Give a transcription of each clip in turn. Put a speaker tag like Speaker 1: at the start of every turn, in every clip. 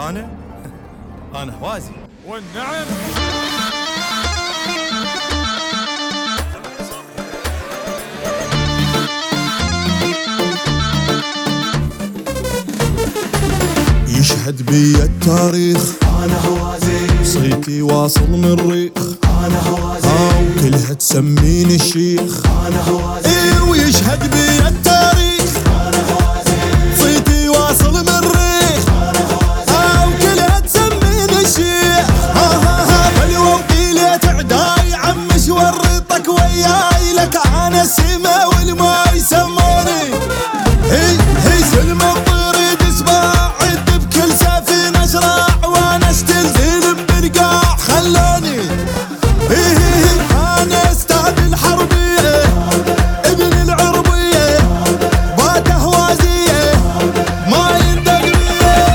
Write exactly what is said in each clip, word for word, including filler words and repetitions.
Speaker 1: أنا أنا هوازي
Speaker 2: والنعم.
Speaker 3: يشهد بي التاريخ
Speaker 4: أنا هوازي،
Speaker 3: صيتي واصل من الريخ
Speaker 4: أنا هوازي،
Speaker 3: آه وكلها تسميني الشيخ
Speaker 4: أنا هوازي،
Speaker 3: إيه ويشهد بي التاريخ
Speaker 4: أنا هوازي،
Speaker 3: صيتي واصل من الريخ
Speaker 4: أنا هوازي،
Speaker 3: آه وكلها تسميني الشيخ ها ها ها بلوى وقيلة عداي عمش ورطك وياي لك أنا السما والماء يسموني هي هي سلمى وطريد سباع عد بكل سفينة اشراع وانا استنزل برقاع خلوني هي هي انا استاذ الحربية ابن العربية بات هوازية ما يندق بيه.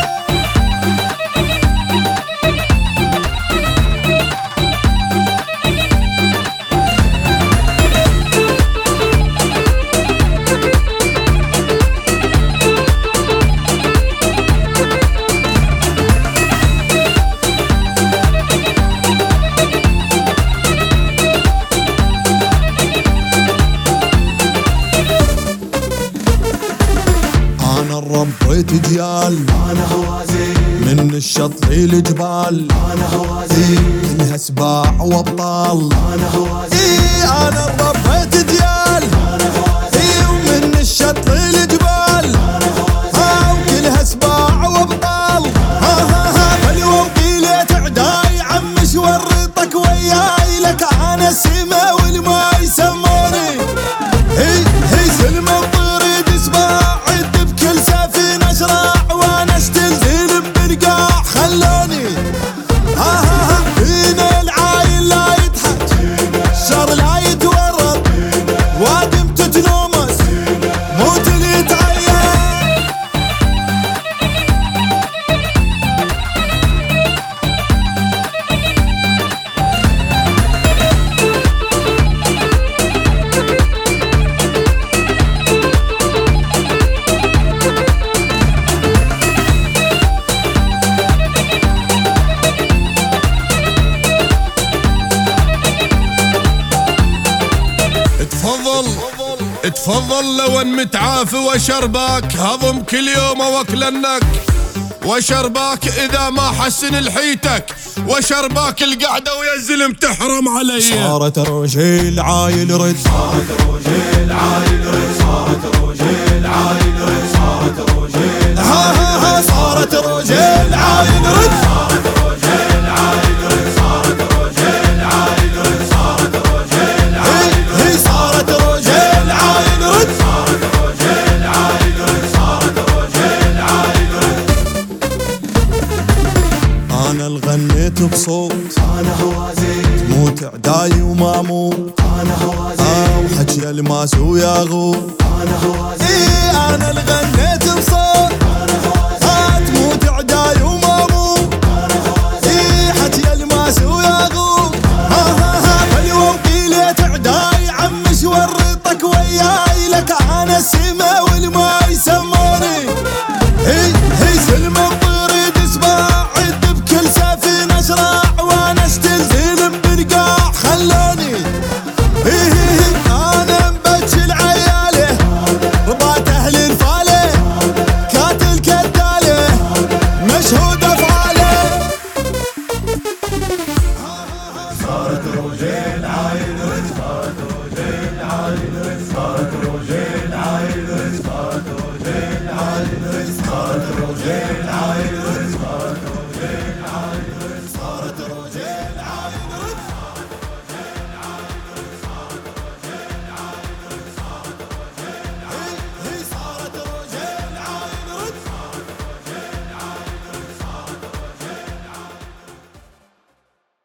Speaker 3: انا ربيت جيال
Speaker 4: أنا هوازي،
Speaker 3: من الشط للجبال
Speaker 4: أنا هوازي،
Speaker 3: كلها سباع وابطال
Speaker 4: أنا هوازي،
Speaker 3: إيه انا ربيت جيال
Speaker 4: أنا هوازي،
Speaker 3: إيه ومن الشط للجبال
Speaker 4: أنا هوازي،
Speaker 3: ها وكلها سباع وابطال ها ها ها بلوى وقيلة عداي عمش ورطك وياي لك انا السما والماء يسموني هي هي سلمى وطريد سباع عد بكل سفينة اشراع وانا استنزل برقاع خلوني ها ها ها فينا العايل لا يضحك الشر لا يتورط وادم تتنومس موت اللي يتعين.
Speaker 2: تفضل تفضل لو ان متعافي وشرباك هضم كل يوم واكلنك وشرباك اذا ما حسن لحيتك وشرباك القعده ويا الزلم تحرم علي.
Speaker 3: صارت الرجيل عايل رد
Speaker 4: صارت روجيل عايل رد، صارت روجيل عايل رد، صارت روجيل
Speaker 3: ها ها ها صارت الرجيل عايل رد
Speaker 4: صارت روجيل عايل رد، صارت روجيل عايل رد، صارت روجيل
Speaker 3: هي هي صارت الرجيل عايل رد
Speaker 4: صارت روجيل عايل رد، صارت روجيل عايل رد،
Speaker 3: انا الغنيت بصوت
Speaker 4: أنا هوازي،
Speaker 3: موت عداي وما موت
Speaker 4: أنا هوازي،
Speaker 3: اه وحكي الماس وياغو
Speaker 4: أنا هوازي،
Speaker 3: ايه انا الغنيت بصوت
Speaker 4: أنا هوازي،
Speaker 3: اه تموت عداي وما موت
Speaker 4: أنا هوازي،
Speaker 3: ايه حكي الماس وياغو ها ها ها بلوى وقيلة عداي عمش ورطك وياي لك انا السما والماء يسموني هي هي سلمى وطريد سباع عد بكل سفينة اشراع وانا استنزل برقاع خلوني هي هي هي انا مبجي العياله رضات اهل الفاله كاتل كداله مشهود افعاله
Speaker 4: صارت روجيل عايل